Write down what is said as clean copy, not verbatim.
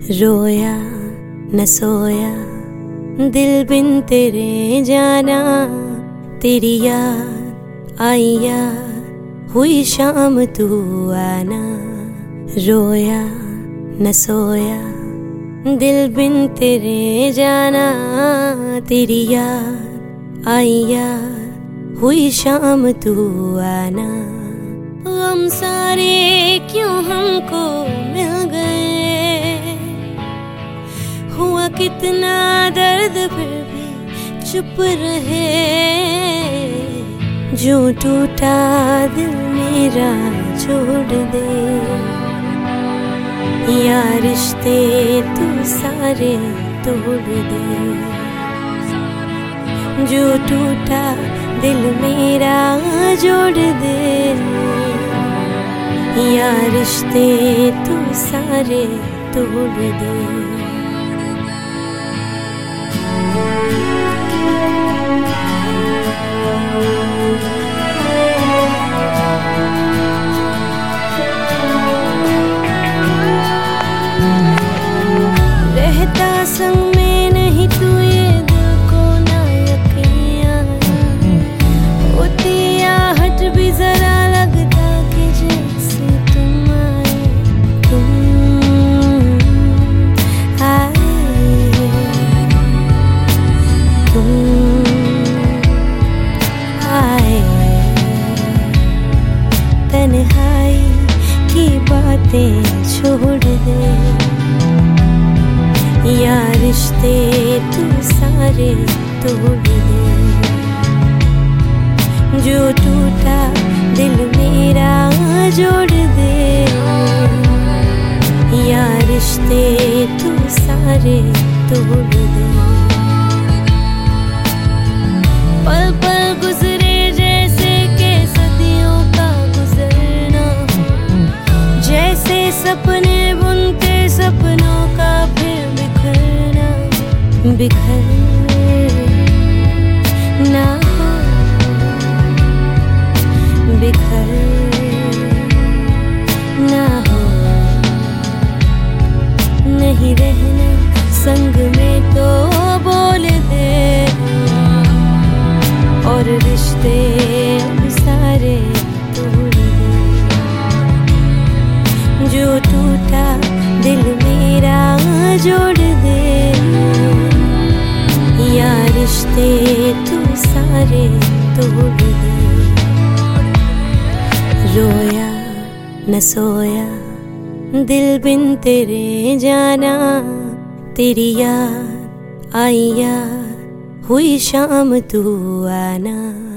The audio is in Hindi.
रोया न सोया दिल बिन तेरे जाना, तेरी याद आई याद हुई शाम तू आना। रोया न सोया दिल बिन तेरे जाना, तेरी याद आई याद हुई शाम तू आना। हम सारे क्यों हमको मिल गए, हुआ कितना दर्द फिर भी चुप रहे। जो टूटा दिल मेरा छोड़ दे, या रिश्ते तू सारे तोड़ दे। जो टूटा दिल मेरा जोड़ दे, या रिश्ते तू सारे तोड़ दे। रहता संग में नहीं तू ये दिल को ना यकीन आया, होती आहट भी जरा लगता कि जैसे तुम आए, तुम आए। तन्हाई की बातें छोड़ दे, या रिश्ते तू सारे तोड़ दे। जो टूटा दिल मेरा जोड़ दे, या रिश्ते तू सारे तोड़ दे। पल पल गुजरे जैसे के सदियों का गुजरना, जैसे सपने बुनते सपनों का फिर बिखर ना हो, बिखर ना हो। नहीं रहना संग में तो बोल दे, और रिश्ते अब सारे तोड़ दे। जो टूटा दिल मेरा जोड़ दे, या रिश्ते तू सारे तोड़ दे। रोया न सोया दिल बिन तेरे जाना, तेरी याद आई याद हुई शाम तू आना।